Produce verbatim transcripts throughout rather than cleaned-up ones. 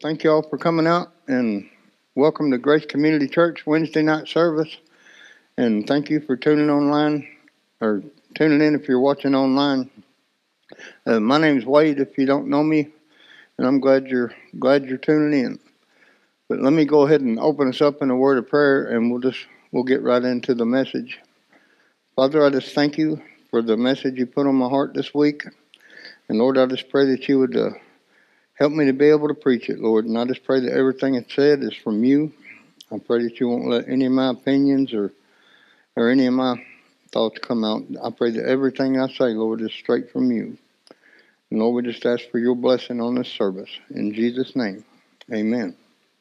thank you all for coming out and welcome to Grace Community Church Wednesday night service. And thank you for tuning online or tuning in if you're watching online. Uh, my name's Wade. If you don't know me, and I'm glad you're glad you're tuning in. But let me go ahead and open us up in a word of prayer, and we'll just we'll get right into the message. Father, I just thank you for the message you put on my heart this week, and Lord, I just pray that you would. Uh, Help me to be able to preach it, Lord. And I just pray that everything it's said is from you. I pray that you won't let any of my opinions or or any of my thoughts come out. I pray that everything I say, Lord, is straight from you. And Lord, we just ask for your blessing on this service. In Jesus' name, amen.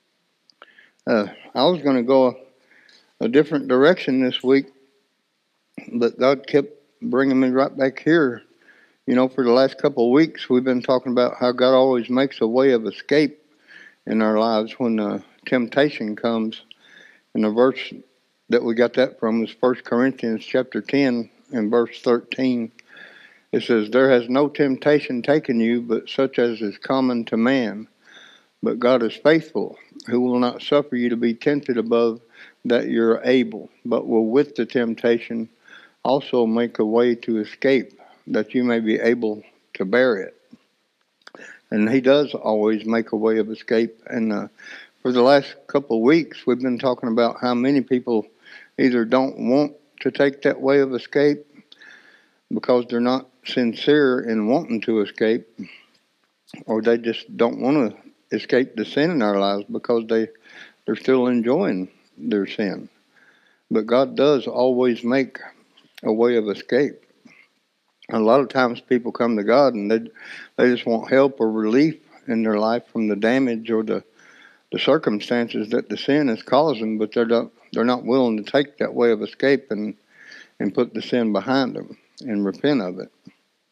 Uh, I was going to go a, a different direction this week, but God kept bringing me right back here. You know, for the last couple of weeks, we've been talking about how God always makes a way of escape in our lives when uh, temptation comes. And the verse that we got that from is First Corinthians chapter ten and verse thirteen. It says, "There has no temptation taken you, but such as is common to man. But God is faithful, who will not suffer you to be tempted above that you're able, but will with the temptation also make a way to escape, that you may be able to bear it." And he does always make a way of escape. And uh, for the last couple of weeks, we've been talking about how many people either don't want to take that way of escape because they're not sincere in wanting to escape, or they just don't want to escape the sin in their lives because they, they're still enjoying their sin. But God does always make a way of escape. A lot of times people come to God and they they just want help or relief in their life from the damage or the, the circumstances that the sin is causing, but they're not, they're not willing to take that way of escape and, and put the sin behind them and repent of it.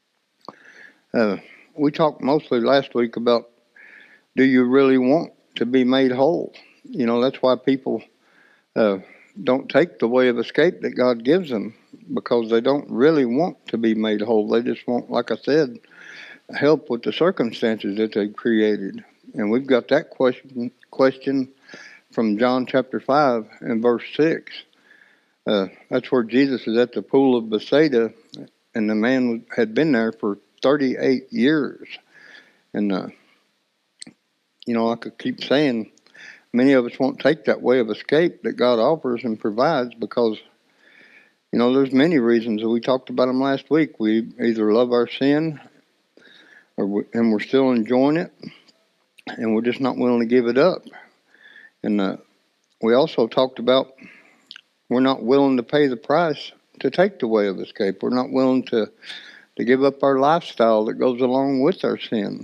Uh, we talked mostly last week about, do you really want to be made whole? You know, that's why people uh, don't take the way of escape that God gives them, because they don't really want to be made whole. They just want, like I said, help with the circumstances that they've created. And we've got that question question from John chapter five and verse six. Uh, that's where Jesus is at the pool of Bethsaida, and the man had been there for thirty-eight years. And, uh, you know, I could keep saying, many of us won't take that way of escape that God offers and provides because, you know, there's many reasons. We talked about them last week. We either love our sin or we, and we're still enjoying it, and we're just not willing to give it up. And uh, we also talked about we're not willing to pay the price to take the way of escape. We're not willing to, to give up our lifestyle that goes along with our sin.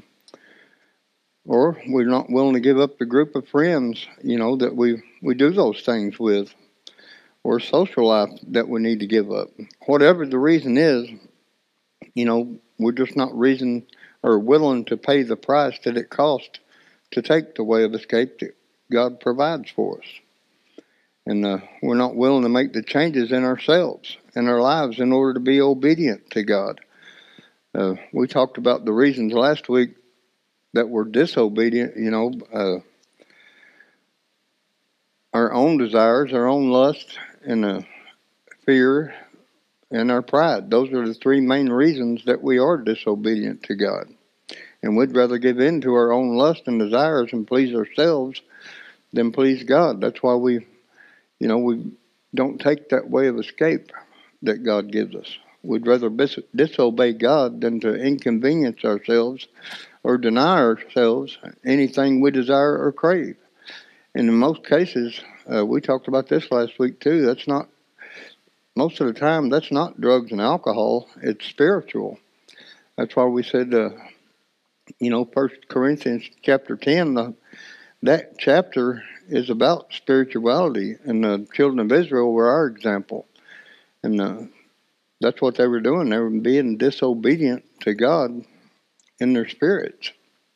Or we're not willing to give up the group of friends, you know, that we, we do those things with, or social life that we need to give up. Whatever the reason is, you know, we're just not reason or willing to pay the price that it costs to take the way of escape that God provides for us. And uh, we're not willing to make the changes in ourselves and our lives in order to be obedient to God. Uh, we talked about the reasons last week that we're disobedient, you know, uh, our own desires, our own lust, and uh, fear, and our pride. Those are the three main reasons that we are disobedient to God. And we'd rather give in to our own lust and desires and please ourselves than please God. That's why we, you know, we don't take that way of escape that God gives us. We'd rather bis- disobey God than to inconvenience ourselves or deny ourselves anything we desire or crave. And in most cases, uh, we talked about this last week too, that's not, most of the time, that's not drugs and alcohol, it's spiritual. That's why we said, uh, you know, First Corinthians chapter ten, the, that chapter is about spirituality, and the children of Israel were our example. And uh, that's what they were doing. They were being disobedient to God in their spirits.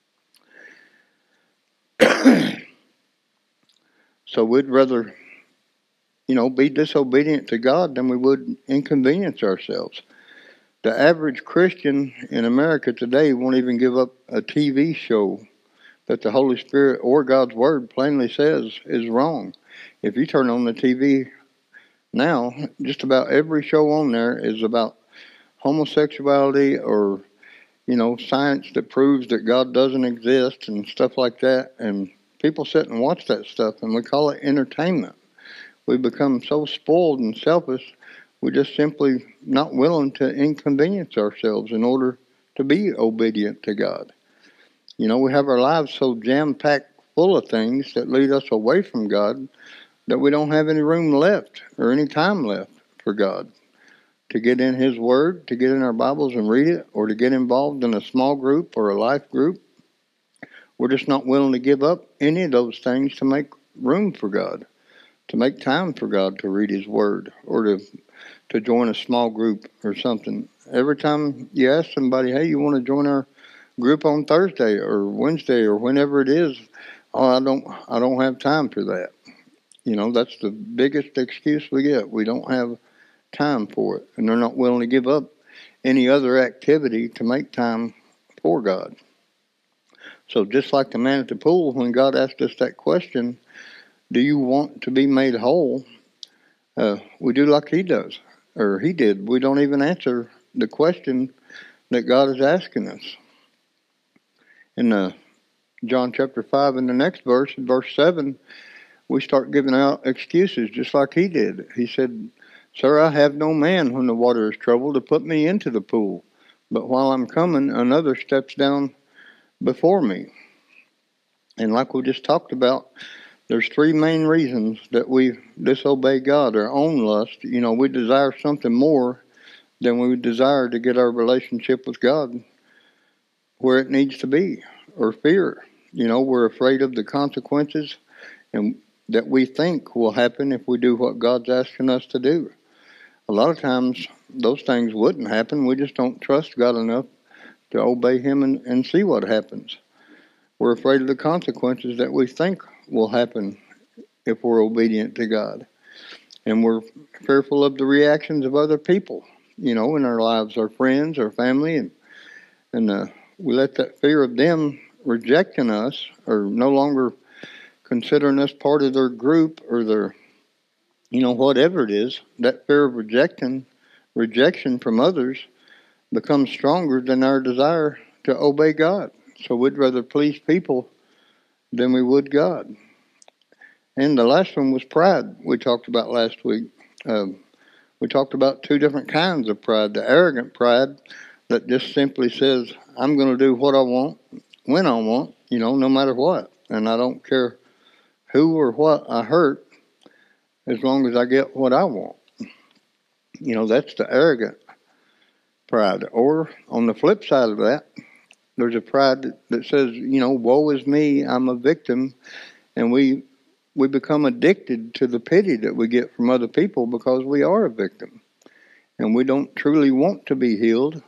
So we'd rather, you know, be disobedient to God than we would inconvenience ourselves. The average Christian in America today won't even give up a T V show that the Holy Spirit or God's Word plainly says is wrong. If you turn on the T V now, just about every show on there is about homosexuality or, you know, science that proves that God doesn't exist and stuff like that. And people sit and watch that stuff, and we call it entertainment. We become so spoiled and selfish, we're just simply not willing to inconvenience ourselves in order to be obedient to God. You know, we have our lives so jam-packed full of things that lead us away from God that we don't have any room left or any time left for God to get in His Word, to get in our Bibles and read it, or to get involved in a small group or a life group. We're just not willing to give up any of those things to make room for God, to make time for God to read His Word, or to to join a small group or something. Every time you ask somebody, hey, you want to join our group on Thursday or Wednesday or whenever it is, oh, I don't, I don't have time for that. You know, that's the biggest excuse we get. We don't have time for it, and they're not willing to give up any other activity to make time for God. So just like the man at the pool, when God asked us that question, do you want to be made whole? Uh, we do like He does, or He did. We don't even answer the question that God is asking us. In uh, John chapter five, in the next verse, in verse seven, we start giving out excuses just like He did. He said, Sir, I have no man when the water is troubled to put me into the pool, but while I'm coming, another steps down before me. And like we just talked about, there's three main reasons that we disobey God. Our own lust, you know, we desire something more than we desire to get our relationship with God where it needs to be. Or fear, you know, we're afraid of the consequences and that we think will happen if we do what God's asking us to do. A lot of times those things wouldn't happen. We just don't trust God enough to obey Him and, and see what happens. We're afraid of the consequences that we think will happen if we're obedient to God. And we're fearful of the reactions of other people, you know, in our lives, our friends, our family, and, and uh, we let that fear of them rejecting us or no longer considering us part of their group or their, you know, whatever it is, that fear of rejecting, rejection from others becomes stronger than our desire to obey God. So we'd rather please people than we would God. And the last one was pride, we talked about last week. Um, we talked about two different kinds of pride. The arrogant pride that just simply says, I'm going to do what I want, when I want, you know, no matter what. And I don't care who or what I hurt as long as I get what I want. You know, that's the arrogant pride. Or on the flip side of that, there's a pride that, that says, you know, woe is me, I'm a victim. And we we become addicted to the pity that we get from other people because we are a victim. And we don't truly want to be healed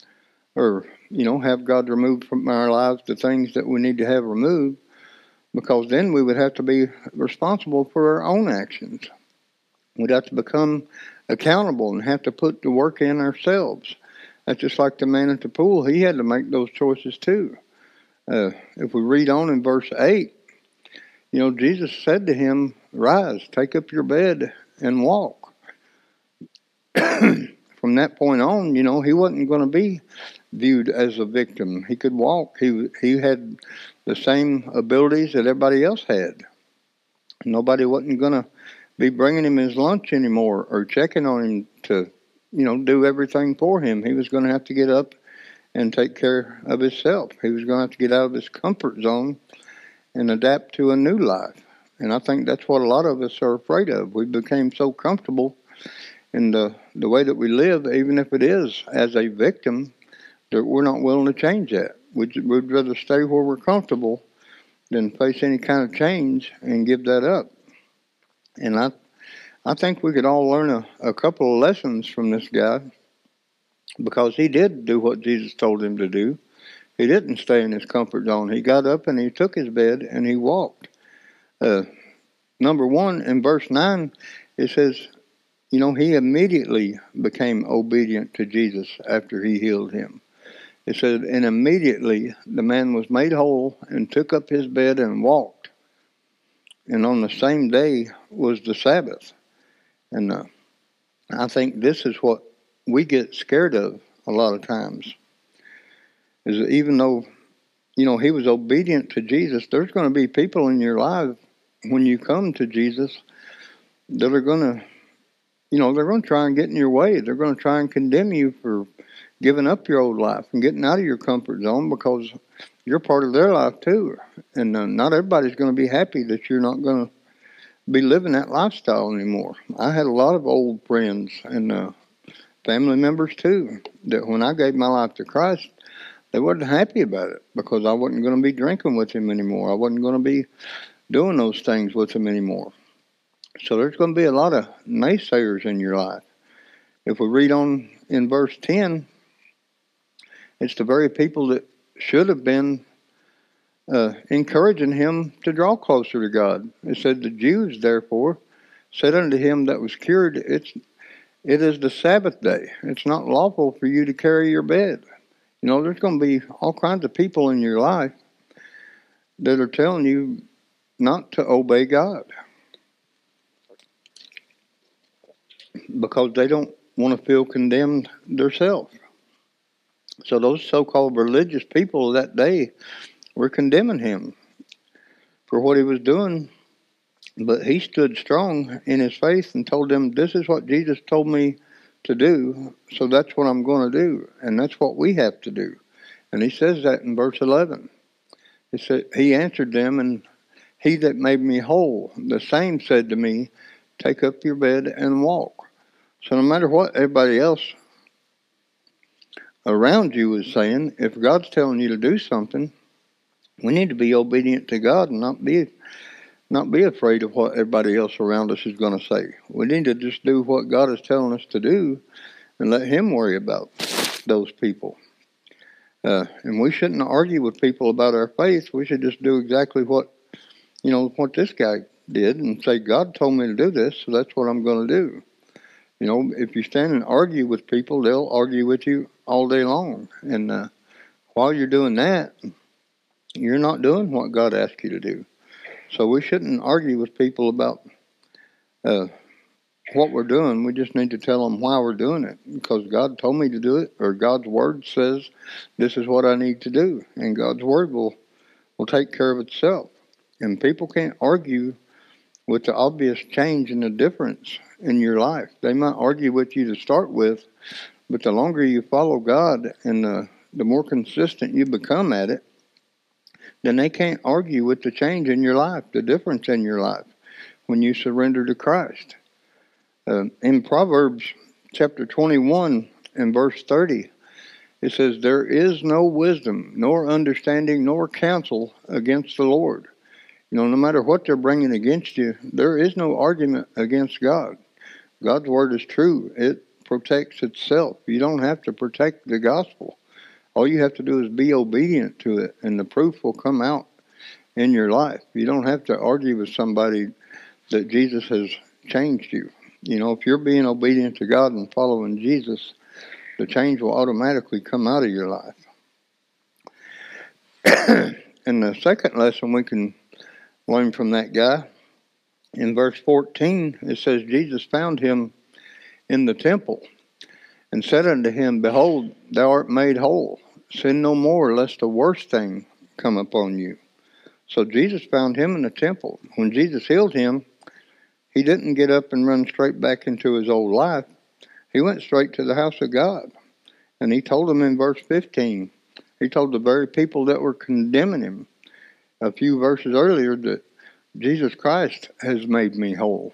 or, you know, have God remove from our lives the things that we need to have removed, because then we would have to be responsible for our own actions. We'd have to become accountable and have to put the work in ourselves. That's just like the man at the pool. He had to make those choices too. Uh, if we read on in verse eight, you know, Jesus said to him, rise, take up your bed and walk. From that point on, you know, he wasn't going to be viewed as a victim. He could walk. He he had the same abilities that everybody else had. Nobody wasn't going to be bringing him his lunch anymore or checking on him to, you know, do everything for him. He was going to have to get up and take care of himself. He was going to have to get out of his comfort zone and adapt to a new life. And I think that's what a lot of us are afraid of. We became so comfortable in the, the way that we live, even if it is as a victim, that we're not willing to change that. We'd, we'd rather stay where we're comfortable than face any kind of change and give that up. And I I think we could all learn a, a couple of lessons from this guy, because he did do what Jesus told him to do. He didn't stay in his comfort zone. He got up and he took his bed and he walked. Uh, number one, in verse nine, it says, you know, he immediately became obedient to Jesus after he healed him. It said, and immediately the man was made whole and took up his bed and walked. And on the same day was the Sabbath. And uh, I think this is what we get scared of a lot of times. Is that even though, you know, he was obedient to Jesus, there's going to be people in your life when you come to Jesus that are going to, you know, they're going to try and get in your way. They're going to try and condemn you for giving up your old life and getting out of your comfort zone because you're part of their life too. And uh, not everybody's going to be happy that you're not going to be living that lifestyle anymore. I had a lot of old friends and uh, family members too that when I gave my life to Christ, they wasn't happy about it because I wasn't going to be drinking with him anymore. I wasn't going to be doing those things with him anymore. So there's going to be a lot of naysayers in your life. If we read on in verse ten, it's the very people that should have been uh, encouraging him to draw closer to God. It said, the Jews, therefore, said unto him that was cured, It's it is the Sabbath day. It's not lawful for you to carry your bed. You know, there's going to be all kinds of people in your life that are telling you not to obey God because they don't want to feel condemned themselves. So those so-called religious people of that day were condemning him for what he was doing, but he stood strong in his faith and told them, this is what Jesus told me to do, so that's what I'm going to do, and that's what we have to do. And he says that in verse eleven. He said, he answered them, and he that made me whole, the same said to me, take up your bed and walk. So no matter what everybody else around you is saying, if God's telling you to do something, we need to be obedient to God and not be not be afraid of what everybody else around us is going to say. We need to just do what God is telling us to do and let him worry about those people. Uh, and we shouldn't argue with people about our faith. We should just do exactly what, you know, what this guy did and say, God told me to do this, so that's what I'm going to do. You know, if you stand and argue with people, they'll argue with you all day long. And uh, while you're doing that, you're not doing what God asked you to do. So we shouldn't argue with people about uh, what we're doing. We just need to tell them why we're doing it, because God told me to do it, or God's word says this is what I need to do, and God's word will, will take care of itself. And people can't argue with the obvious change and the difference in your life. They might argue with you to start with, but the longer you follow God and the, the more consistent you become at it, then they can't argue with the change in your life, the difference in your life when you surrender to Christ. Uh, in Proverbs chapter twenty-one and verse thirty, it says, there is no wisdom, nor understanding, nor counsel against the Lord. You know, no matter what they're bringing against you, there is no argument against God. God's word is true. It protects itself. You don't have to protect the gospel. All you have to do is be obedient to it, and the proof will come out in your life. You don't have to argue with somebody that Jesus has changed you. You know, if you're being obedient to God and following Jesus, the change will automatically come out of your life. And the second lesson we can learn from that guy, in verse fourteen, it says, Jesus found him in the temple and said unto him, behold, thou art made whole. Sin no more, lest the worst thing come upon you. So Jesus found him in the temple. When Jesus healed him, he didn't get up and run straight back into his old life. He went straight to the house of God. And he told them in verse fifteen, he told the very people that were condemning him a few verses earlier that Jesus Christ has made me whole.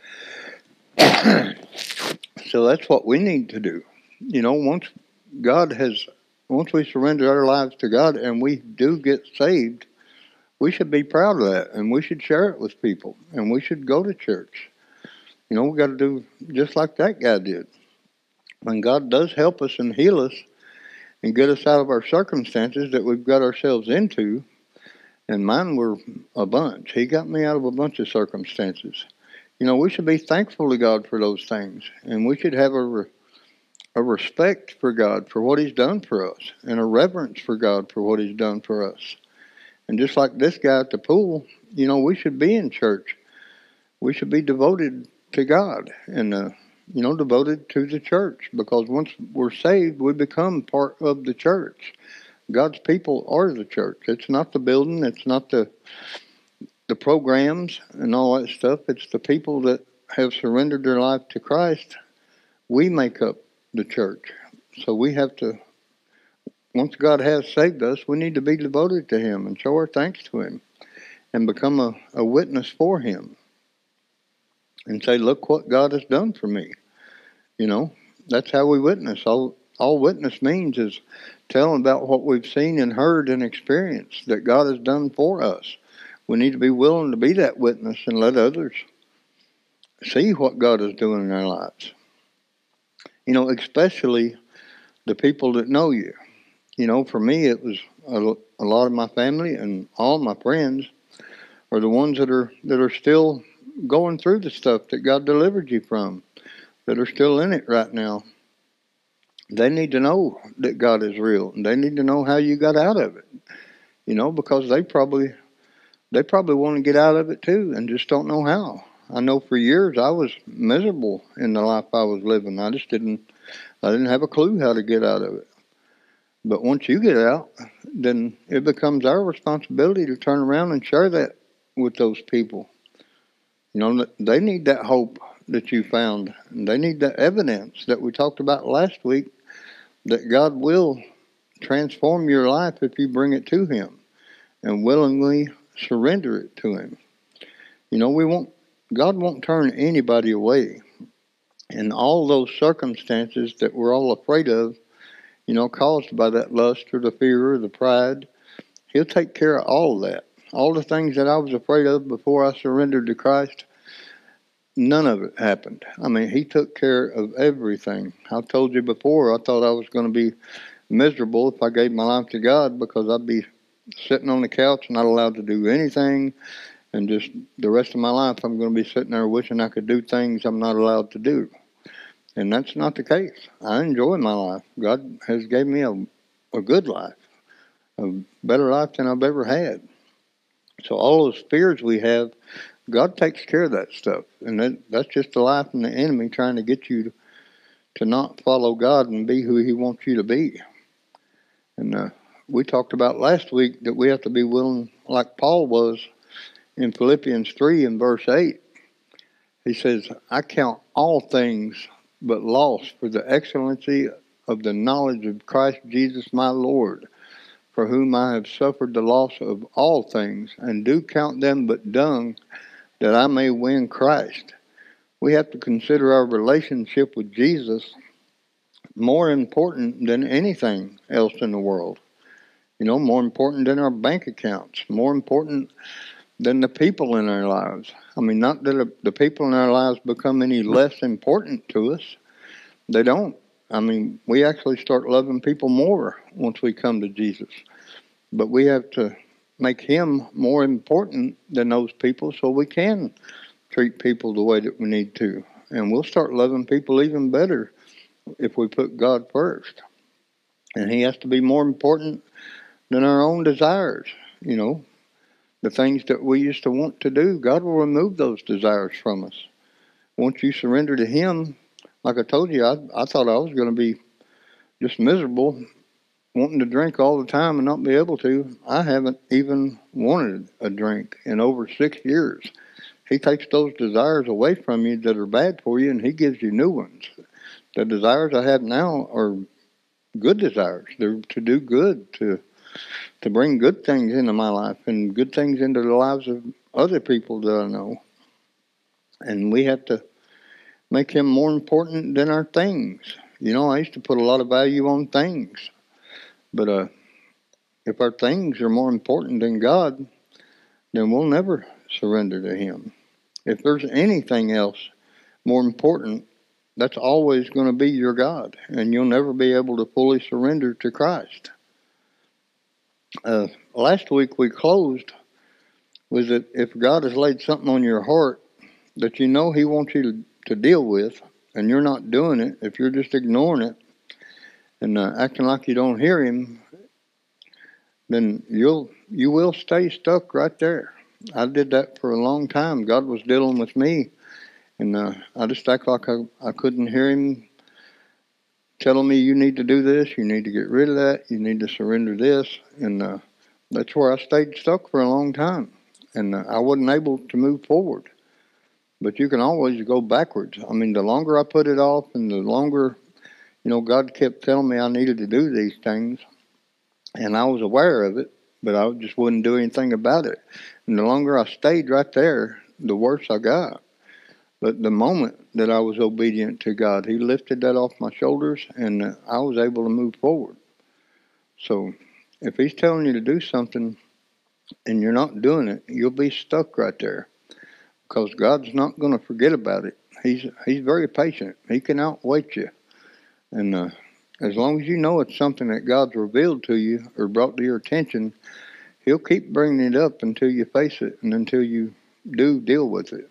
So that's what we need to do. You know, once God has, once we surrender our lives to God and we do get saved, we should be proud of that, and we should share it with people, and we should go to church. You know, we got to do just like that guy did. When God does help us and heal us and get us out of our circumstances that we've got ourselves into, and mine were a bunch. He got me out of a bunch of circumstances. You know, we should be thankful to God for those things, and we should have a a respect for God for what He's done for us, and a reverence for God for what He's done for us. And just like this guy at the pool, you know, we should be in church. We should be devoted to God and, uh, you know, devoted to the church, because once we're saved, we become part of the church. God's people are the church. It's not the building. It's not the the programs and all that stuff. It's the people that have surrendered their life to Christ. We make up the church. So we have to, once God has saved us, we need to be devoted to Him and show our thanks to Him and become a, a witness for Him and say, look what God has done for me. You know, that's how we witness. All, all witness means is telling about what we've seen and heard and experienced that God has done for us. We need to be willing to be that witness and let others see what God is doing in their lives. You know, especially the people that know you. You know, for me, it was a, a lot of my family and all my friends are the ones that are that are still going through the stuff that God delivered you from, that are still in it right now. They need to know that God is real, and they need to know how you got out of it. You know, because they probably they probably want to get out of it too, and just don't know how. I know for years I was miserable in the life I was living. I just didn't I didn't have a clue how to get out of it. But once you get out, then it becomes our responsibility to turn around and share that with those people. You know, they need that hope that you found. And they need that evidence that we talked about last week, that God will transform your life if you bring it to Him and willingly surrender it to Him. You know, we won't, God won't turn anybody away. And all those circumstances that we're all afraid of, you know, caused by that lust or the fear or the pride, He'll take care of all of that. All the things that I was afraid of before I surrendered to Christ, none of it happened. I mean, He took care of everything. I told you before, I thought I was going to be miserable if I gave my life to God, because I'd be sitting on the couch, not allowed to do anything, and just the rest of my life I'm going to be sitting there wishing I could do things I'm not allowed to do. And that's not the case. I enjoy my life. God has gave me a, a good life, a better life than I've ever had. So all those fears we have, God takes care of that stuff. And that, that's just the life from the enemy trying to get you to, to not follow God and be who He wants you to be. And uh, we talked about last week that we have to be willing, like Paul was in Philippians three and verse eight. He says, I count all things but loss for the excellency of the knowledge of Christ Jesus my Lord, for whom I have suffered the loss of all things, and do count them but dung, that I may win Christ. We have to consider our relationship with Jesus more important than anything else in the world. You know, more important than our bank accounts, more important than the people in our lives. I mean, not that the people in our lives become any less important to us. They don't. I mean, we actually start loving people more once we come to Jesus. But we have to make Him more important than those people so we can treat people the way that we need to. And we'll start loving people even better if we put God first. And He has to be more important than our own desires. You know, the things that we used to want to do, God will remove those desires from us. Once you surrender to Him, like I told you, I, I thought I was going to be just miserable, wanting to drink all the time and not be able to. I haven't even wanted a drink in over six years. He takes those desires away from you that are bad for you, and He gives you new ones. The desires I have now are good desires. They're to do good, to to bring good things into my life and good things into the lives of other people that I know. And we have to make Him more important than our things. You know, I used to put a lot of value on things. But uh, if our things are more important than God, then we'll never surrender to Him. If there's anything else more important, that's always going to be your God. And you'll never be able to fully surrender to Christ. Uh, last week we closed with that if God has laid something on your heart that you know He wants you to, to deal with, and you're not doing it, if you're just ignoring it, and uh, acting like you don't hear him, then you'll you will stay stuck right there. I did that for a long time. God was dealing with me, and uh, I just act like I, I couldn't hear him telling me, you need to do this, you need to get rid of that, you need to surrender this, and uh, that's where I stayed stuck for a long time, and uh, I wasn't able to move forward. But you can always go backwards. I mean, the longer I put it off, and the longer, you know, God kept telling me I needed to do these things, and I was aware of it, but I just wouldn't do anything about it. And the longer I stayed right there, the worse I got. But the moment that I was obedient to God, He lifted that off my shoulders, and uh, I was able to move forward. So if He's telling you to do something and you're not doing it, you'll be stuck right there, because God's not going to forget about it. He's He's very patient. He can outwait you. And uh, as long as you know it's something that God's revealed to you or brought to your attention, He'll keep bringing it up until you face it and until you do deal with it.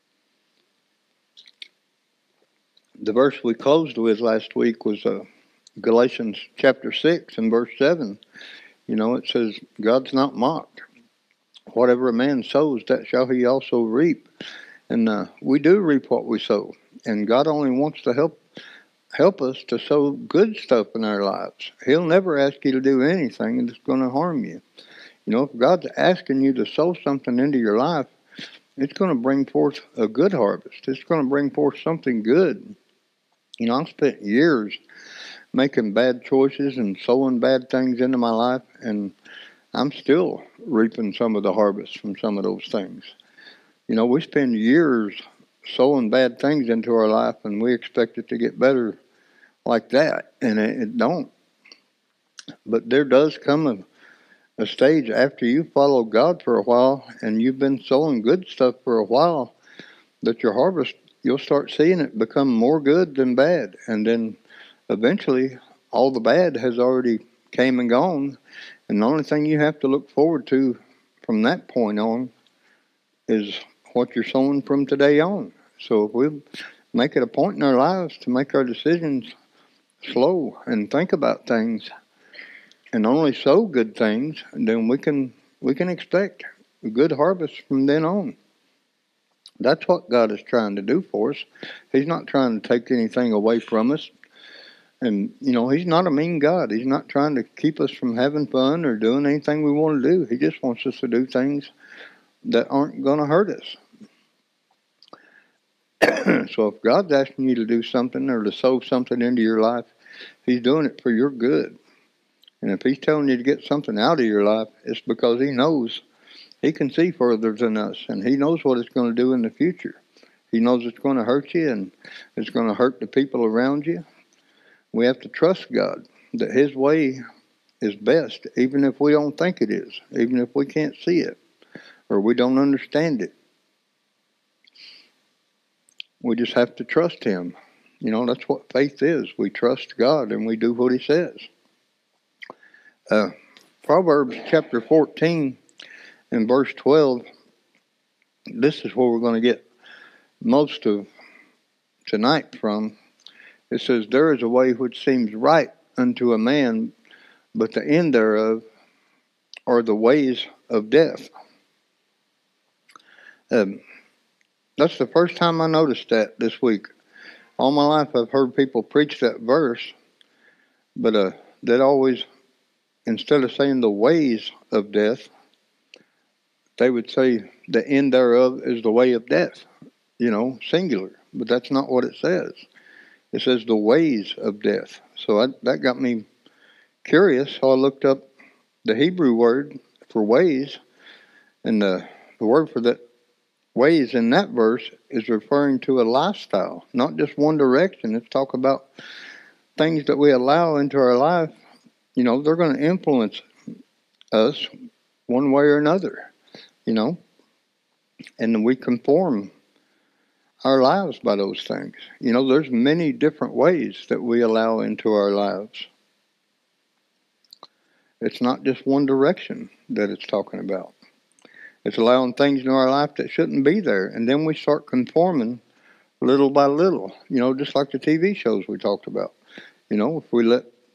The verse we closed with last week was uh, Galatians chapter six and verse seven. You know, it says, God's not mocked. Whatever a man sows, that shall he also reap. And uh, we do reap what we sow. And God only wants to help help us to sow good stuff in our lives. He'll never ask you to do anything that's going to harm you. You know, if God's asking you to sow something into your life, it's going to bring forth a good harvest. It's going to bring forth something good. You know, I've spent years making bad choices and sowing bad things into my life, and I'm still reaping some of the harvest from some of those things. You know, we spend years sowing bad things into our life, and we expect it to get better like that, and it, it don't. But there does come a, a stage after you follow God for a while, and you've been sowing good stuff for a while, that your harvest, you'll start seeing it become more good than bad. And then eventually all the bad has already came and gone. And the only thing you have to look forward to from that point on is what you're sowing from today on. So if we make it a point in our lives to make our decisions slow and think about things and only sow good things, then we can we can expect a good harvest from then on. That's what God is trying to do for us. He's not trying to take anything away from us. And, you know, He's not a mean God. He's not trying to keep us from having fun or doing anything we want to do. He just wants us to do things that aren't going to hurt us. So if God's asking you to do something or to sow something into your life, He's doing it for your good. And if He's telling you to get something out of your life, it's because He knows He can see further than us, and He knows what it's going to do in the future. He knows it's going to hurt you, and it's going to hurt the people around you. We have to trust God that His way is best, even if we don't think it is, even if we can't see it or we don't understand it. We just have to trust Him. You know, that's what faith is. We trust God and we do what He says. Uh, Proverbs chapter fourteen in verse twelve, this is where we're going to get most of tonight from. It says, there is a way which seems right unto a man, but the end thereof are the ways of death. Um, that's the first time I noticed that this week. All my life I've heard people preach that verse, but uh, that always, instead of saying the ways of death, they would say the end thereof is the way of death, you know, singular. But that's not what it says. It says the ways of death. So I, that got me curious. So I looked up the Hebrew word for ways, and the, the word for that ways in that verse is referring to a lifestyle, not just one direction. It's talk about things that we allow into our life. You know, they're going to influence us one way or another, you know, and we conform our lives by those things. You know, there's many different ways that we allow into our lives. It's not just one direction that it's talking about. It's allowing things in our life that shouldn't be there. And then we start conforming little by little, you know, just like the T V shows we talked about. You know, if we let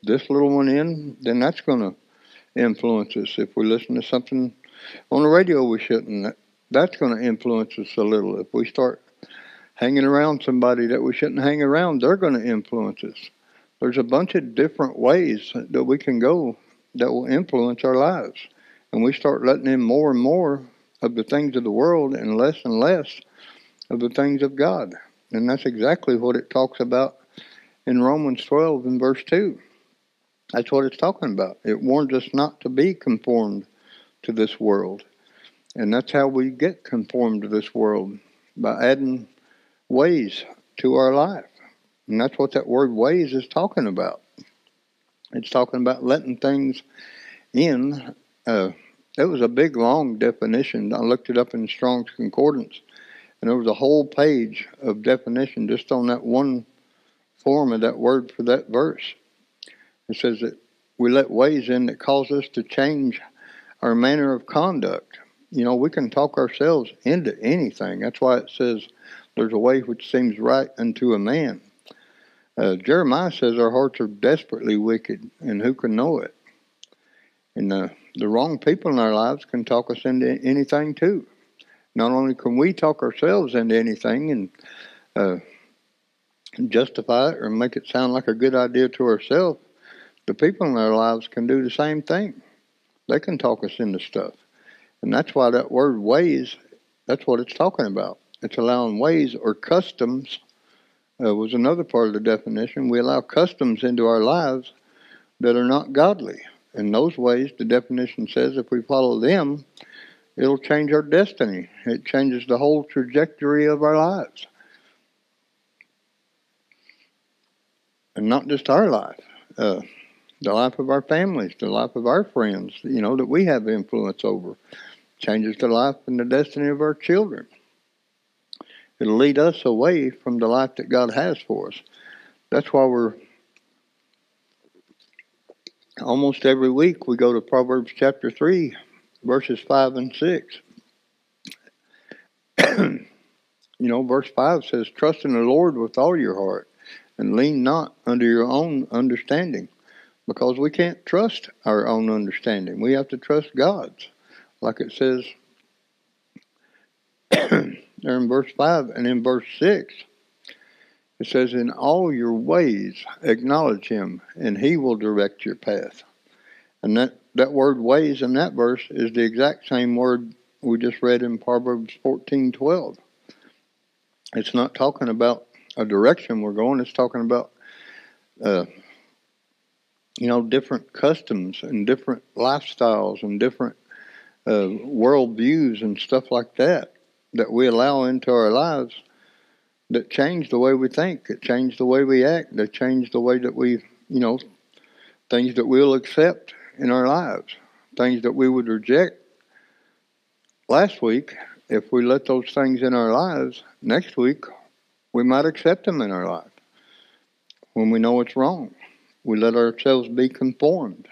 this little one in, then that's going to influence us. If we listen to something on the radio we shouldn't, that's going to influence us a little. If we start hanging around somebody that we shouldn't hang around, they're going to influence us. There's a bunch of different ways that we can go that will influence our lives. And we start letting in more and more of the things of the world and less and less of the things of God. And that's exactly what it talks about in Romans twelve and verse two. That's what it's talking about. It warns us not to be conformed to this world. And that's how we get conformed to this world, by adding ways to our life. And that's what that word ways is talking about. It's talking about letting things in. Uh, it was a big, long definition. I looked it up in Strong's Concordance, and there was a whole page of definition just on that one form of that word for that verse. It says that we let ways in that cause us to change our manner of conduct. You know, we can talk ourselves into anything. That's why it says there's a way which seems right unto a man. Uh, Jeremiah says our hearts are desperately wicked, and who can know it? And uh, the wrong people in our lives can talk us into anything too. Not only can we talk ourselves into anything and uh, justify it or make it sound like a good idea to ourselves, the people in our lives can do the same thing. They can talk us into stuff. And that's why that word ways, that's what it's talking about. It's allowing ways or customs, uh, was another part of the definition. We allow customs into our lives that are not godly. And those ways, the definition says, if we follow them, it'll change our destiny. It changes the whole trajectory of our lives. And not just our life. Uh, the life of our families, the life of our friends, you know, that we have influence over. Changes the life and the destiny of our children. It'll lead us away from the life that God has for us. That's why we're, almost every week, we go to Proverbs chapter three, verses five and six. You know, verse five says, trust in the Lord with all your heart, and lean not unto your own understanding. Because we can't trust our own understanding. We have to trust God's. Like it says there in verse five, and in verse six, it says, in all your ways acknowledge him, and he will direct your path. And that, that word ways in that verse is the exact same word we just read in Proverbs fourteen twelve. It's not talking about a direction we're going. It's talking about, uh, you know, different customs and different lifestyles and different uh, world views and stuff like that that we allow into our lives that change the way we think, that change the way we act, that change the way that we, you know, things that we'll accept in our lives, things that we would reject last week. If we let those things in our lives, next week we might accept them in our life when we know it's wrong. We let ourselves be conformed.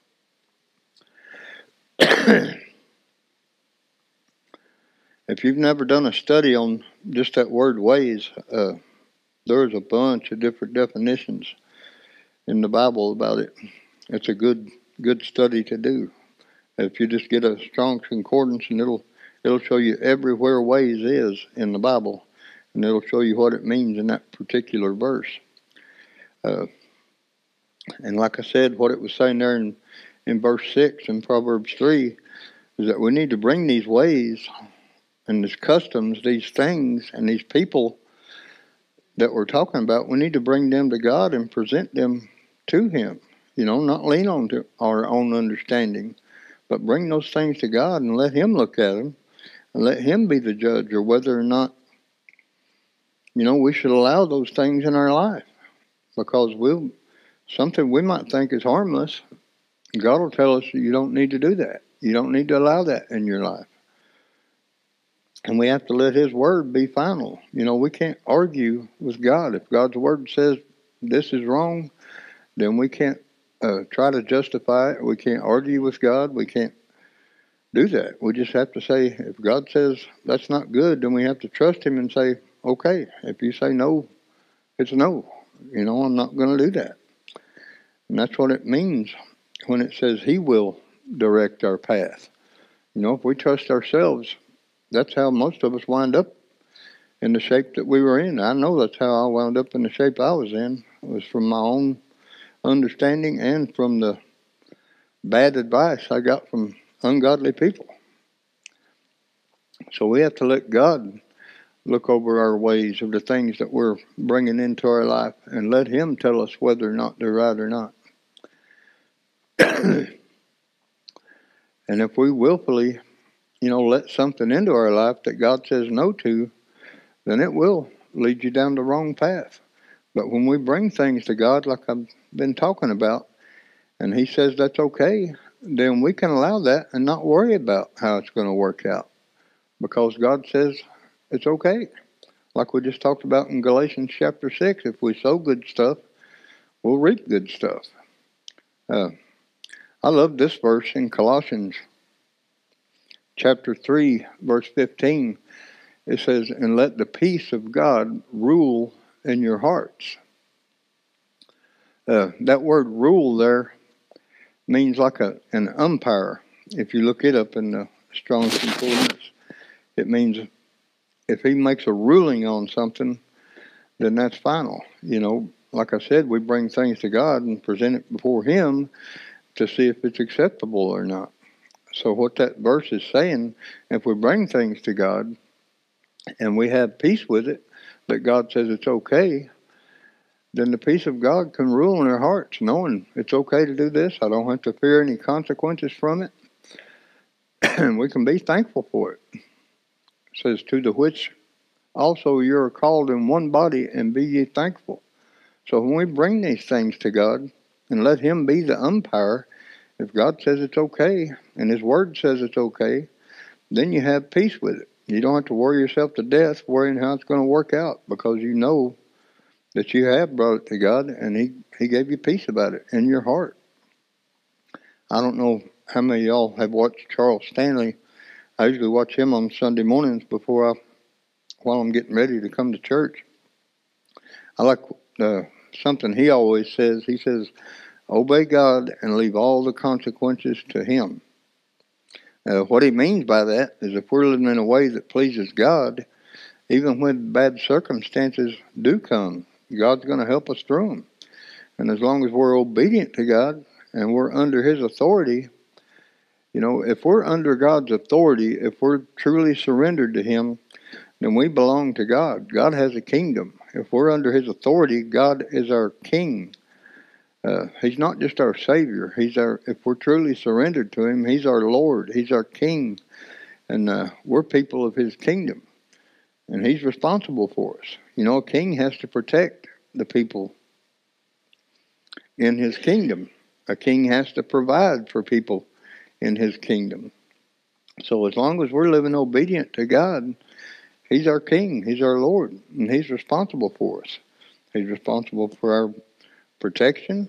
If you've never done a study on just that word ways, uh, there's a bunch of different definitions in the Bible about it. It's a good good study to do. If you just get a Strong's Concordance, and it'll it'll show you everywhere ways is in the Bible, and it'll show you what it means in that particular verse. Uh, and like I said, what it was saying there in, in verse six in Proverbs three is that we need to bring these ways and these customs, these things, and these people that we're talking about, we need to bring them to God and present them to him. You know, not lean on to our own understanding, but bring those things to God and let him look at them and let him be the judge, or whether or not, you know, we should allow those things in our life. Because we'll, something we might think is harmless, God will tell us you don't need to do that. You don't need to allow that in your life. And we have to let his word be final. You know, we can't argue with God. If God's word says this is wrong, then we can't uh, try to justify it. We can't argue with God. We can't do that. We just have to say, if God says that's not good, then we have to trust him and say, okay, if you say no, it's no. You know, I'm not going to do that. And that's what it means when it says He will direct our path. You know, if we trust ourselves, that's how most of us wind up in the shape that we were in. I know that's how I wound up in the shape I was in. It was from my own understanding and from the bad advice I got from ungodly people. So we have to let God look over our ways of the things that we're bringing into our life and let Him tell us whether or not they're right or not. And if we willfully, you know, let something into our life that God says no to, then it will lead you down the wrong path. But when we bring things to God, like I've been talking about, and He says that's okay, then we can allow that and not worry about how it's going to work out. Because God says it's okay. Like we just talked about in Galatians chapter six, if we sow good stuff, we'll reap good stuff. Uh, I love this verse in Colossians chapter three, verse fifteen. It says, and let the peace of God rule in your hearts. Uh, that word rule there means like a an umpire. If you look it up in the Strong's Concordance, it means if he makes a ruling on something, then that's final. You know, like I said, we bring things to God and present it before Him to see if it's acceptable or not. So what that verse is saying, if we bring things to God and we have peace with it, that God says it's okay, then the peace of God can rule in our hearts, knowing it's okay to do this. I don't have to fear any consequences from it. And we can be thankful for it. It says, to the which also you are called in one body, and be ye thankful. So when we bring these things to God and let Him be the umpire, if God says it's okay and His Word says it's okay, then you have peace with it. You don't have to worry yourself to death worrying how it's going to work out, because you know that you have brought it to God and He, he gave you peace about it in your heart. I don't know how many of y'all have watched Charles Stanley. I usually watch him on Sunday mornings before I, while I'm getting ready to come to church. I like uh, something he always says. He says, obey God and leave all the consequences to Him. Uh, what he means by that is if we're living in a way that pleases God, even when bad circumstances do come, God's going to help us through them. And as long as we're obedient to God and we're under His authority, you know, if we're under God's authority, if we're truly surrendered to Him, then we belong to God. God has a kingdom. If we're under His authority, God is our King. Uh, he's not just our Savior. He's our. If we're truly surrendered to Him, He's our Lord. He's our King, and uh, we're people of His kingdom, and He's responsible for us. You know, a king has to protect the people in his kingdom. A king has to provide for people in his kingdom. So as long as we're living obedient to God, He's our King. He's our Lord, and He's responsible for us. He's responsible for our protection.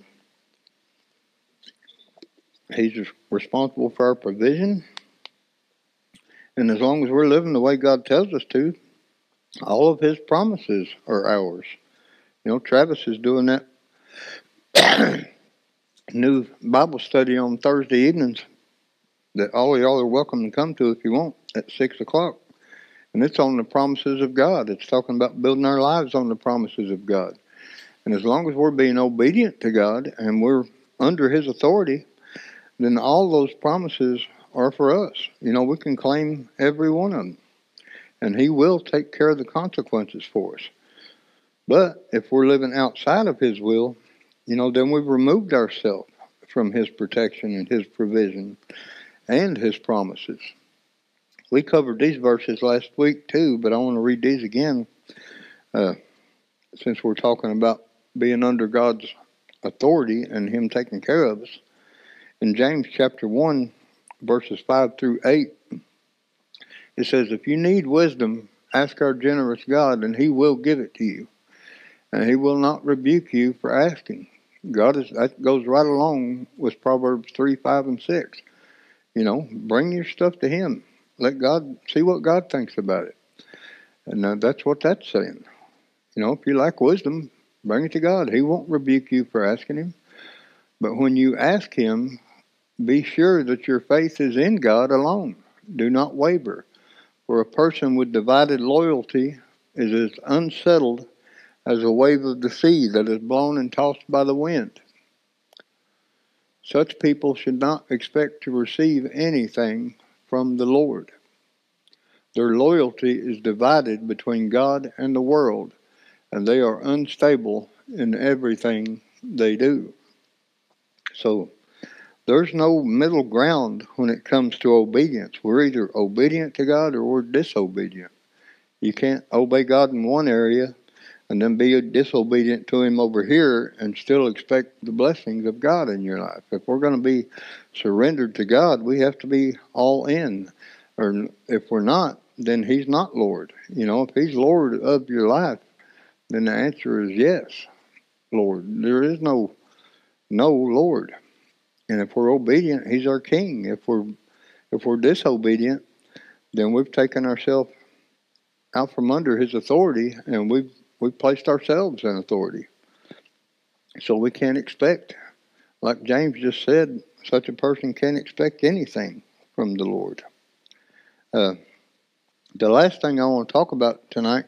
He's responsible for our provision. And as long as we're living the way God tells us to, all of His promises are ours. You know, Travis is doing that new Bible study on Thursday evenings that all of y'all are welcome to come to if you want at six o'clock. And it's on the promises of God. It's talking about building our lives on the promises of God. And as long as we're being obedient to God and we're under His authority, then all those promises are for us. You know, we can claim every one of them. And He will take care of the consequences for us. But if we're living outside of His will, you know, then we've removed ourselves from His protection and His provision and His promises. We covered these verses last week too, but I want to read these again uh, since we're talking about being under God's authority and Him taking care of us. In James chapter one, verses five through eight, it says, if you need wisdom, ask our generous God, and He will give it to you. And He will not rebuke you for asking. God is, that goes right along with Proverbs three, five, and six. You know, bring your stuff to Him. Let God, see what God thinks about it. And uh, that's what that's saying. You know, if you lack wisdom, bring it to God. He won't rebuke you for asking Him. But when you ask him, be sure that your faith is in God alone. Do not waver, for a person with divided loyalty is as unsettled as a wave of the sea that is blown and tossed by the wind. Such people should not expect to receive anything from the Lord. Their loyalty is divided between God and the world, and they are unstable in everything they do. So, there's no middle ground when it comes to obedience. We're either obedient to God or we're disobedient. You can't obey God in one area and then be disobedient to him over here and still expect the blessings of God in your life. If we're going to be surrendered to God, we have to be all in. Or if we're not, then he's not Lord. You know, if he's Lord of your life, then the answer is yes, Lord. There is no no Lord. And if we're obedient, he's our king. If we're if we're disobedient, then we've taken ourselves out from under his authority, and we've we've placed ourselves in authority. So we can't expect, like James just said, such a person can't expect anything from the Lord. Uh, the last thing I want to talk about tonight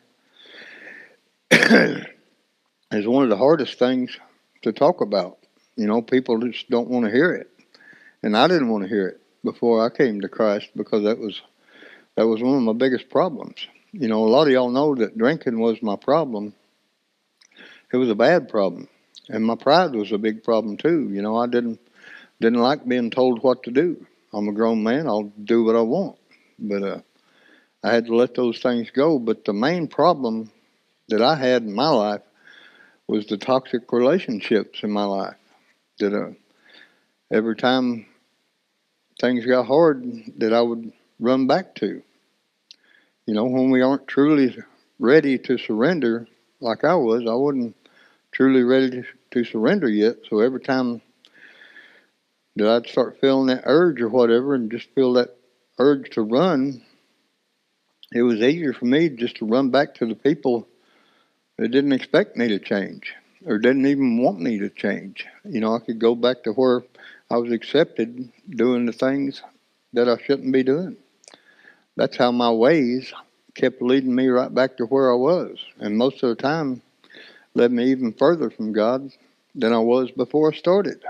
is one of the hardest things to talk about. You know, people just don't want to hear it. And I didn't want to hear it before I came to Christ, because that was that was one of my biggest problems. You know, a lot of y'all know that drinking was my problem. It was a bad problem. And my pride was a big problem too. You know, I didn't didn't like being told what to do. I'm a grown man. I'll do what I want. But uh, I had to let those things go. But the main problem that I had in my life was the toxic relationships in my life. That uh, every time things got hard, that I would run back to. You know, when we aren't truly ready to surrender, like I was, I wasn't truly ready to, to surrender yet. So every time that I'd start feeling that urge or whatever, and just feel that urge to run, it was easier for me just to run back to the people that didn't expect me to change or didn't even want me to change. You know, I could go back to where I was accepted doing the things that I shouldn't be doing. That's how my ways kept leading me right back to where I was. And most of the time, led me even further from God than I was before I started.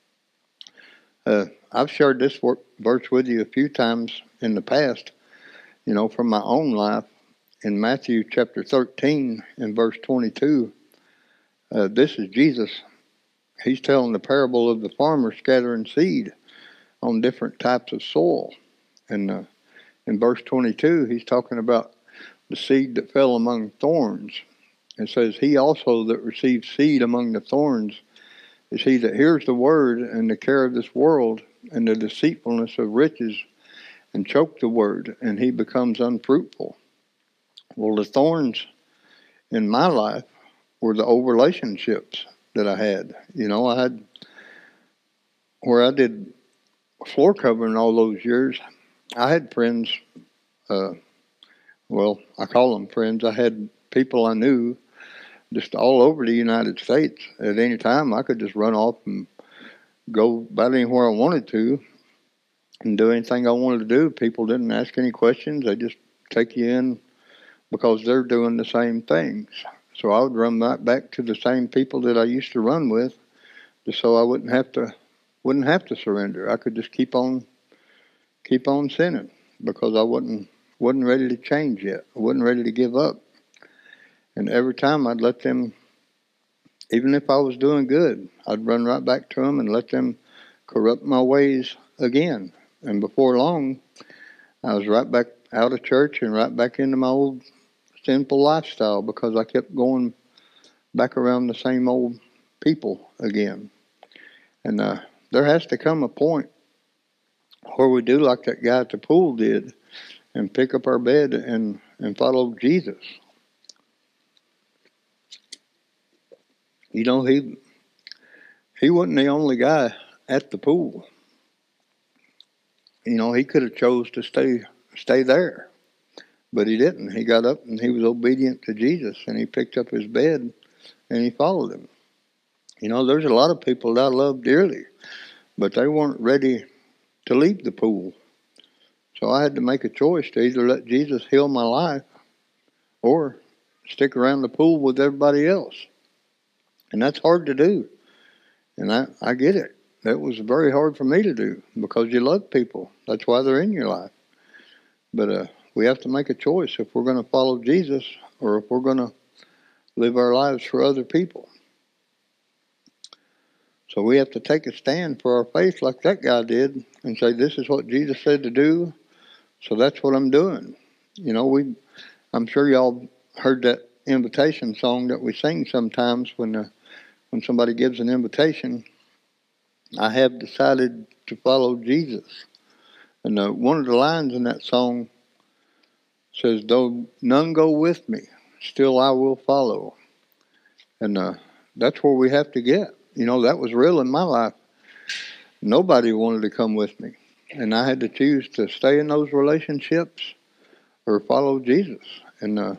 Uh, I've shared this verse with you a few times in the past, you know, from my own life. In Matthew chapter thirteen and verse twenty-two, uh, this is Jesus. He's telling the parable of the farmer scattering seed on different types of soil. And uh, in verse twenty-two, he's talking about the seed that fell among thorns. It says, he also that receives seed among the thorns is he that hears the word, and the care of this world and the deceitfulness of riches and choke the word, and he becomes unfruitful. Well, the thorns in my life were the old relationships that I had. You know, I had, where I did floor covering all those years, I had friends, uh, well, I call them friends. I had people I knew just all over the United States. At any time, I could just run off and go about anywhere I wanted to and do anything I wanted to do. People didn't ask any questions. They just take you in because they're doing the same things. So I would run right back to the same people that I used to run with, just so I wouldn't have to wouldn't have to surrender. I could just keep on keep on sinning because I wasn't wasn't ready to change yet. I wasn't ready to give up. And every time I'd let them, even if I was doing good, I'd run right back to them and let them corrupt my ways again. And before long, I was right back out of church and right back into my old sinful lifestyle because I kept going back around the same old people again. And uh, there has to come a point where we do like that guy at the pool did and pick up our bed and, and follow Jesus. You know, he he wasn't the only guy at the pool. You know, he could have chose to stay stay there, but he didn't. He got up and he was obedient to Jesus, and he picked up his bed and he followed him. You know, there's a lot of people that I love dearly, but they weren't ready to leave the pool. So I had to make a choice to either let Jesus heal my life or stick around the pool with everybody else. And that's hard to do. And I, I get it. That was very hard for me to do because you love people. That's why they're in your life. But uh, we have to make a choice if we're going to follow Jesus or if we're going to live our lives for other people. So we have to take a stand for our faith like that guy did and say, this is what Jesus said to do, so that's what I'm doing. You know, we, I'm sure y'all heard that invitation song that we sing sometimes when uh, when somebody gives an invitation. I have decided to follow Jesus. And uh, one of the lines in that song says, though none go with me, still I will follow. And uh, that's where we have to get. You know, that was real in my life. Nobody wanted to come with me. And I had to choose to stay in those relationships or follow Jesus. And uh,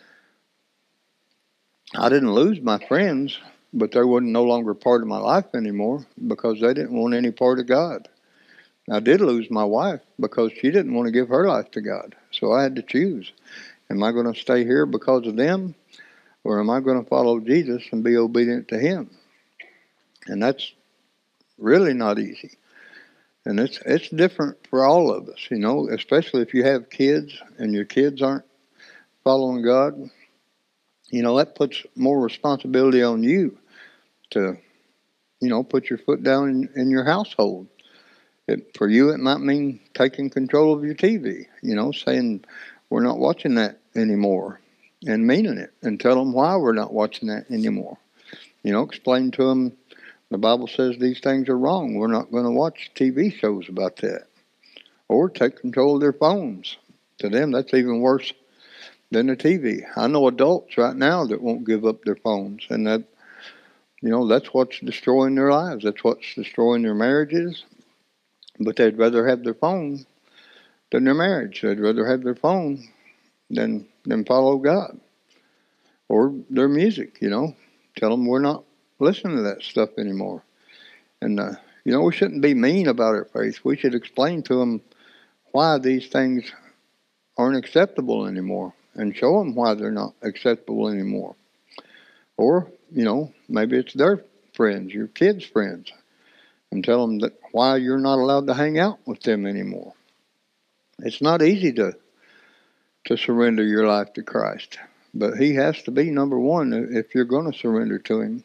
I didn't lose my friends, but they were no longer part of my life anymore because they didn't want any part of God. I did lose my wife because she didn't want to give her life to God. So I had to choose. Am I going to stay here because of them, or am I going to follow Jesus and be obedient to Him? And that's really not easy. And it's it's different for all of us, you know, especially if you have kids and your kids aren't following God. You know, that puts more responsibility on you to, you know, put your foot down in, in your household. It, for you, it might mean taking control of your T V, you know, saying we're not watching that anymore and meaning it, and tell them why we're not watching that anymore. You know, explain to them the Bible says these things are wrong. We're not going to watch T V shows about that. Or take control of their phones. To them, that's even worse than the T V. I know adults right now that won't give up their phones, and that, you know, that's what's destroying their lives. That's what's destroying their marriages. But they'd rather have their phone than their marriage. They'd rather have their phone than than follow God or their music. You know, tell them we're not listening to that stuff anymore. And uh, you know, we shouldn't be mean about our faith. We should explain to them why these things aren't acceptable anymore, and show them why they're not acceptable anymore. Or, you know, maybe it's their friends, your kids' friends, and tell them that why you're not allowed to hang out with them anymore. It's not easy to to surrender your life to Christ, but He has to be number one if you're going to surrender to Him.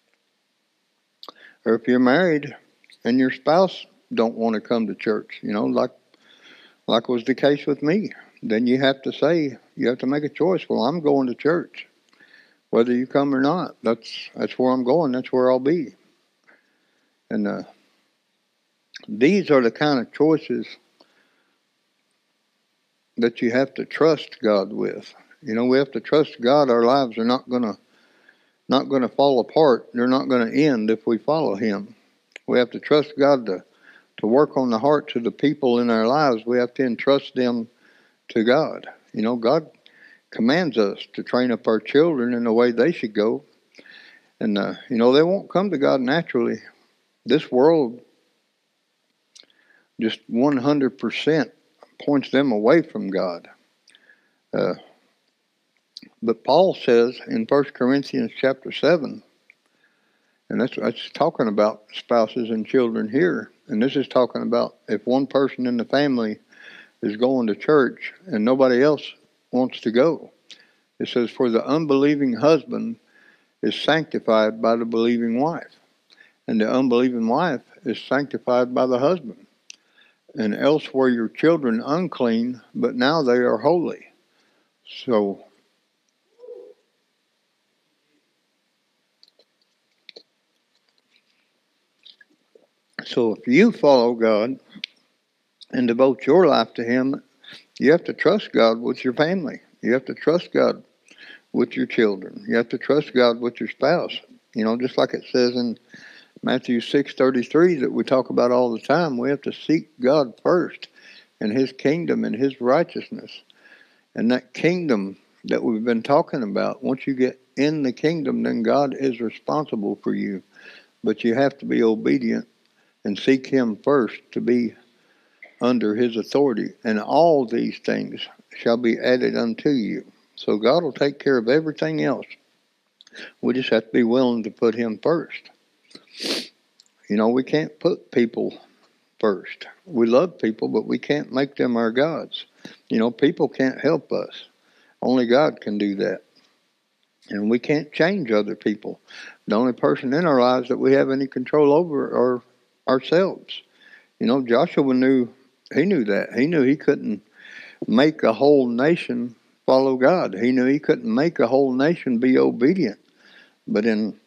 Or if you're married and your spouse don't want to come to church, you know, like like was the case with me, then you have to say, you have to make a choice. Well, I'm going to church, whether you come or not. That's that's where I'm going. That's where I'll be. And uh, these are the kind of choices that you have to trust God with. You know, we have to trust God. Our lives are not gonna not gonna fall apart. They're not gonna end if we follow Him. We have to trust God to to work on the hearts of the people in our lives. We have to entrust them to God. You know, God commands us to train up our children in the way they should go. And, uh, you know, they won't come to God naturally. This world just one hundred percent points them away from God. Uh, but Paul says in First Corinthians chapter seven, and that's, that's talking about spouses and children here. And this is talking about if one person in the family is going to church and nobody else wants to go. It says, for the unbelieving husband is sanctified by the believing wife, and the unbelieving wife is sanctified by the husband. And else were your children unclean, but now they are holy. So, so if you follow God and devote your life to Him, you have to trust God with your family. You have to trust God with your children. You have to trust God with your spouse. You know, just like it says in Matthew six thirty-three that we talk about all the time, we have to seek God first and His kingdom and His righteousness. And that kingdom that we've been talking about, once you get in the kingdom, then God is responsible for you. But you have to be obedient and seek Him first to be under His authority. And all these things shall be added unto you. So God will take care of everything else. We just have to be willing to put Him first. You know, we can't put people first. We love people, but we can't make them our gods. You know, people can't help us. Only God can do that. And we can't change other people. The only person in our lives that we have any control over are ourselves. You know, Joshua knew, he knew that. He knew he couldn't make a whole nation follow God. He knew he couldn't make a whole nation be obedient. But in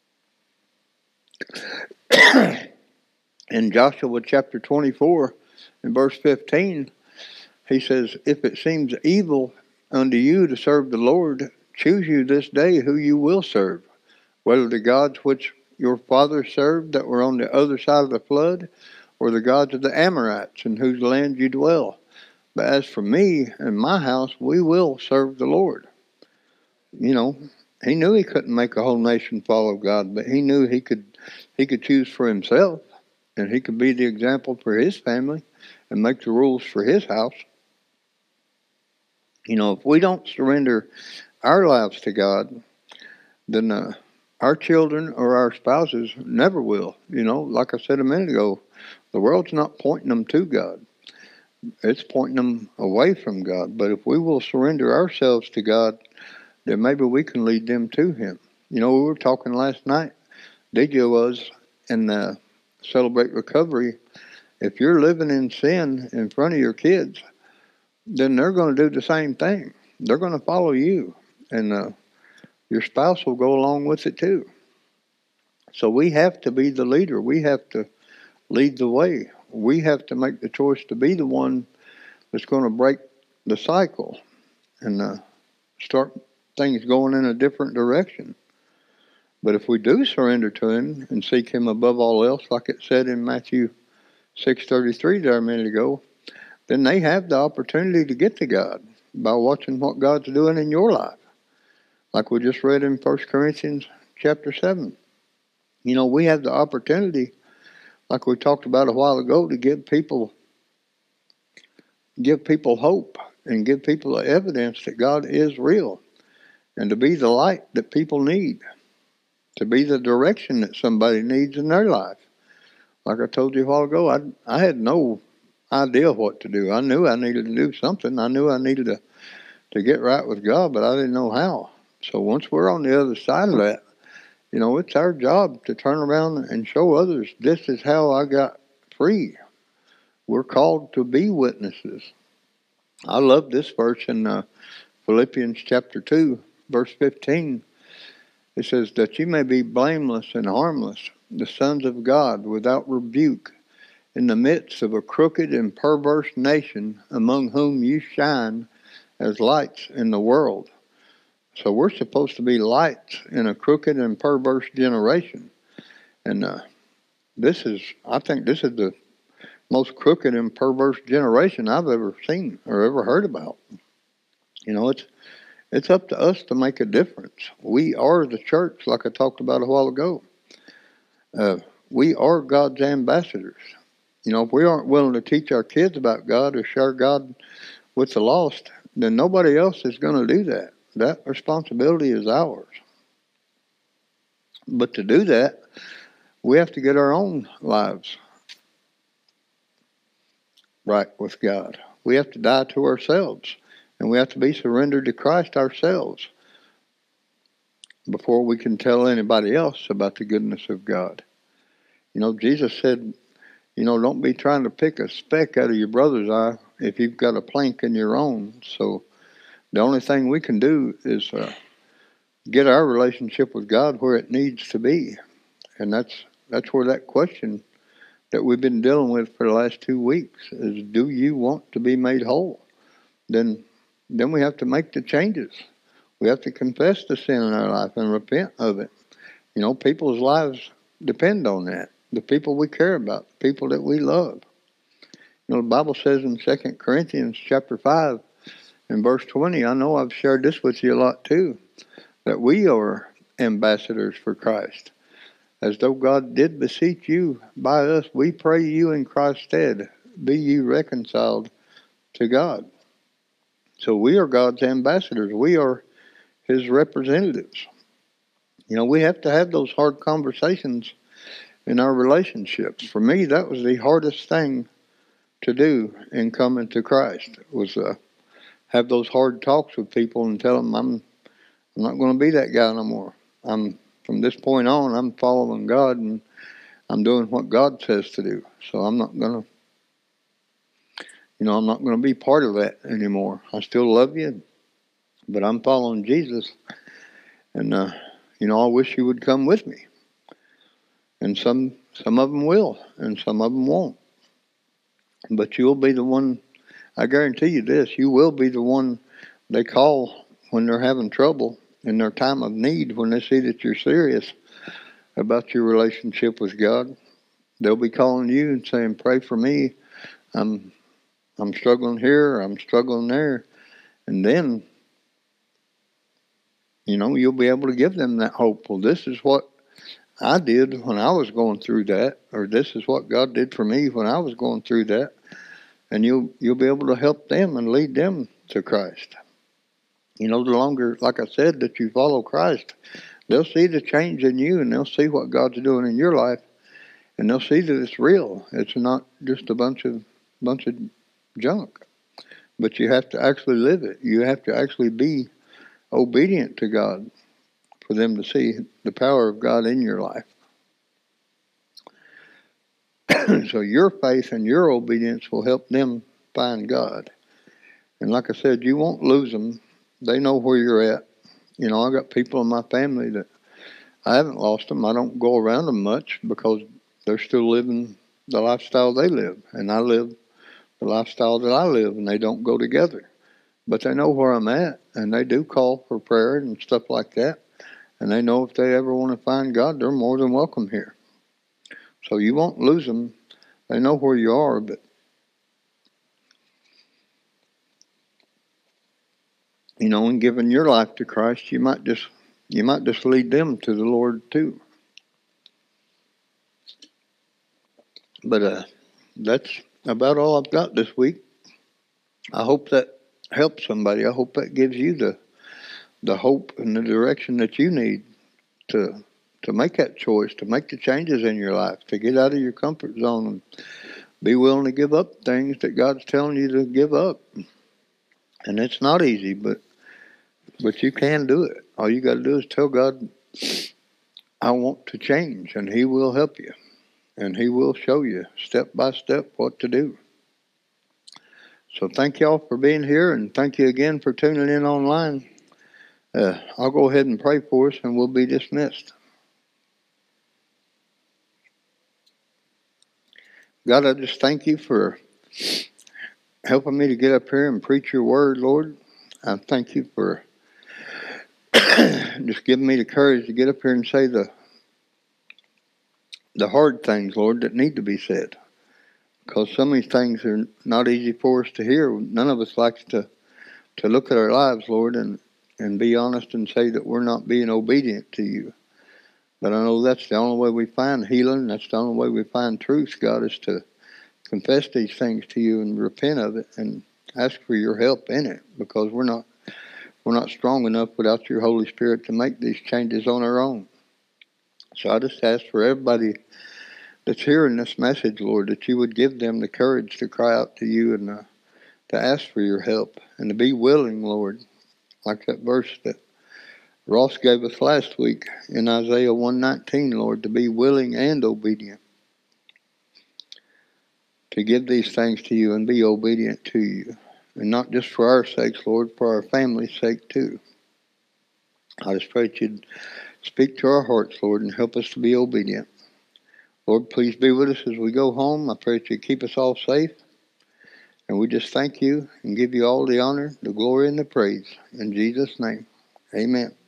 in Joshua chapter twenty-four, in verse fifteen, he says, if it seems evil unto you to serve the Lord, choose you this day who you will serve, whether the gods which your fathers served that were on the other side of the flood, or the gods of the Amorites in whose land you dwell. But as for me and my house, we will serve the Lord. You know, he knew he couldn't make a whole nation follow God, but he knew he could he could choose for himself, and he could be the example for his family and make the rules for his house. You know, if we don't surrender our lives to God, then uh, our children or our spouses never will. You know, like I said a minute ago, the world's not pointing them to God. It's pointing them away from God. But if we will surrender ourselves to God, then maybe we can lead them to Him. You know, we were talking last night, D J was, in the Celebrate Recovery. If you're living in sin in front of your kids, then they're going to do the same thing. They're going to follow you. And uh, your spouse will go along with it too. So we have to be the leader. We have to lead the way. We have to make the choice to be the one that's going to break the cycle and uh, start things going in a different direction. But if we do surrender to Him and seek Him above all else, like it said in Matthew six thirty-three there a minute ago, then they have the opportunity to get to God by watching what God's doing in your life. Like we just read in First Corinthians chapter seven. You know, we have the opportunity, like we talked about a while ago, to give people give people hope and give people the evidence that God is real, and to be the light that people need, to be the direction that somebody needs in their life. Like I told you a while ago, I, I had no idea what to do. I knew I needed to do something. I knew I needed to, to get right with God, but I didn't know how. So once we're on the other side of that, you know, it's our job to turn around and show others, this is how I got free. We're called to be witnesses. I love this verse in uh, Philippians chapter two, verse fifteen. It says, that you may be blameless and harmless, the sons of God, without rebuke, in the midst of a crooked and perverse nation, among whom you shine as lights in the world. So we're supposed to be lights in a crooked and perverse generation. And uh, this is, I think this is the most crooked and perverse generation I've ever seen or ever heard about. You know, it's it's up to us to make a difference. We are the church, like I talked about a while ago. Uh, we are God's ambassadors. You know, if we aren't willing to teach our kids about God or share God with the lost, then nobody else is going to do that. That responsibility is ours. But to do that, we have to get our own lives right with God. We have to die to ourselves, and we have to be surrendered to Christ ourselves before we can tell anybody else about the goodness of God. You know, Jesus said, you know, don't be trying to pick a speck out of your brother's eye if you've got a plank in your own. So the only thing we can do is uh, get our relationship with God where it needs to be. And that's that's where that question that we've been dealing with for the last two weeks is, do you want to be made whole? Then, then we have to make the changes. We have to confess the sin in our life and repent of it. You know, people's lives depend on that. The people we care about, the people that we love. You know, the Bible says in Second Corinthians chapter five and verse twenty, I know I've shared this with you a lot too, that we are ambassadors for Christ. As though God did beseech you by us, we pray you in Christ's stead, be ye reconciled to God. So we are God's ambassadors. We are His representatives. You know, we have to have those hard conversations in our relationships. For me, that was the hardest thing to do in coming to Christ, was uh, have those hard talks with people and tell them I'm, I'm not going to be that guy no more. I'm from this point on, I'm following God and I'm doing what God says to do. So I'm not going to, you know, I'm not going to be part of that anymore. I still love you, but I'm following Jesus. And, uh, you know, I wish you would come with me. And some, some of them will, and some of them won't. But you'll be the one, I guarantee you this, you will be the one they call when they're having trouble in their time of need, when they see that you're serious about your relationship with God. They'll be calling you and saying, pray for me. I'm I'm struggling here, I'm struggling there. And then, you know, you'll be able to give them that hope. Well, this is what I did when I was going through that, or this is what God did for me when I was going through that. And you'll you'll be able to help them and lead them to Christ. You know, the longer, like I said, that you follow Christ, they'll see the change in you, and they'll see what God's doing in your life, and they'll see that it's real. It's not just a bunch of bunch of junk. But you have to actually live it. You have to actually be obedient to God for them to see the power of God in your life. So your faith and your obedience will help them find God. And like I said, you won't lose them. They know where you're at. You know, I got people in my family that I haven't lost them. I don't go around them much because they're still living the lifestyle they live. And I live the lifestyle that I live, and they don't go together. But they know where I'm at, and they do call for prayer and stuff like that. And they know if they ever want to find God, they're more than welcome here. So you won't lose them. They know where you are, but you know, in giving your life to Christ, you might just you might just lead them to the Lord too. But uh, that's about all I've got this week. I hope that helps somebody. I hope that gives you the the hope and the direction that you need to to make that choice, to make the changes in your life, to get out of your comfort zone and be willing to give up things that God's telling you to give up. And it's not easy, but but you can do it. All you got to do is tell God, I want to change, and He will help you. And He will show you step by step what to do. So thank y'all for being here, and thank you again for tuning in online. Uh, I'll go ahead and pray for us, and we'll be dismissed. God, I just thank you for helping me to get up here and preach your word, Lord. I thank you for just giving me the courage to get up here and say the the hard things, Lord, that need to be said. Because some of these things are not easy for us to hear. None of us likes to, to look at our lives, Lord, and, and be honest and say that we're not being obedient to you. But I know that's the only way we find healing. That's the only way we find truth, God, is to confess these things to you and repent of it and ask for your help in it, because we're not we're not strong enough without your Holy Spirit to make these changes on our own. So I just ask for everybody that's hearing this message, Lord, that you would give them the courage to cry out to you and uh, to ask for your help and to be willing, Lord, like that verse that Ross gave us last week in Isaiah one nineteen, Lord, to be willing and obedient, to give these things to you and be obedient to you. And not just for our sakes, Lord, for our family's sake too. I just pray that you'd speak to our hearts, Lord, and help us to be obedient. Lord, please be with us as we go home. I pray that you keep us all safe. And we just thank you and give you all the honor, the glory, and the praise. In Jesus' name, amen.